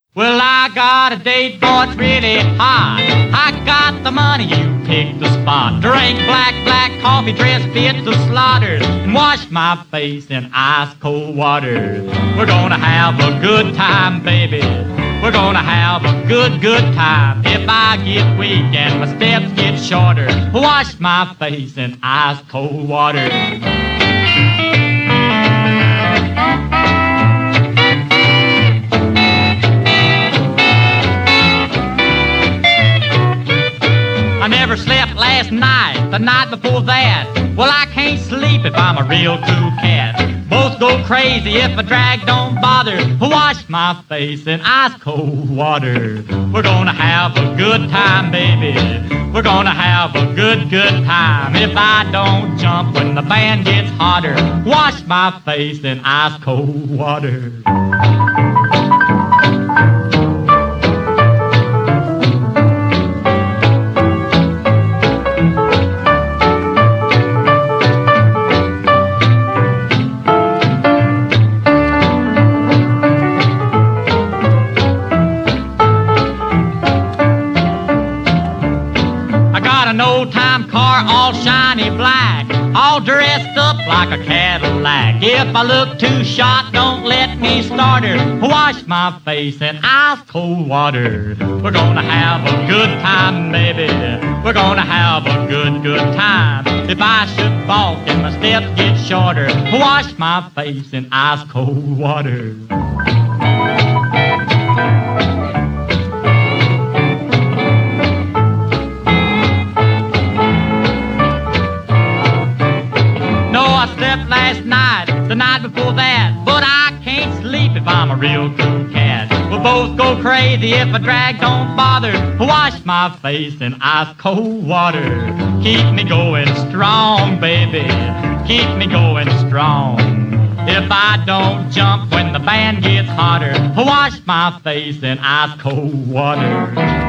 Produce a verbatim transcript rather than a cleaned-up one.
Well, I got a date, boy, it's really hot. I got the money, you pick the spot. Drink black, black coffee, dress fit to slaughter, and wash my face in ice cold water. We're gonna have a good time, baby. We're gonna have a good, good time. If I get weak and my steps get shorter, wash my face in ice cold water. I never slept last night, the night before that. Well, I can't sleep if I'm a real cool cat. Both go crazy if a drag don't bother. Wash my face in ice cold water. We're gonna have a good time, baby. We're gonna have a good, good time. If I don't jump when the band gets hotter, wash my face in ice cold water. An old-time car, all shiny black, all dressed up like a Cadillac. If I look too shot, don't let me start her. Wash my face in ice-cold water. We're gonna have a good time, baby. We're gonna have a good, good time. If I should balk and my steps get shorter, wash my face in ice-cold water. Last night, the night before that, but I can't sleep if I'm a real cool cat. We'll both go crazy if a drag don't bother. Wash my face in ice cold water. Keep me going strong, baby. Keep me going strong. If I don't jump when the band gets hotter, wash my face in ice cold water.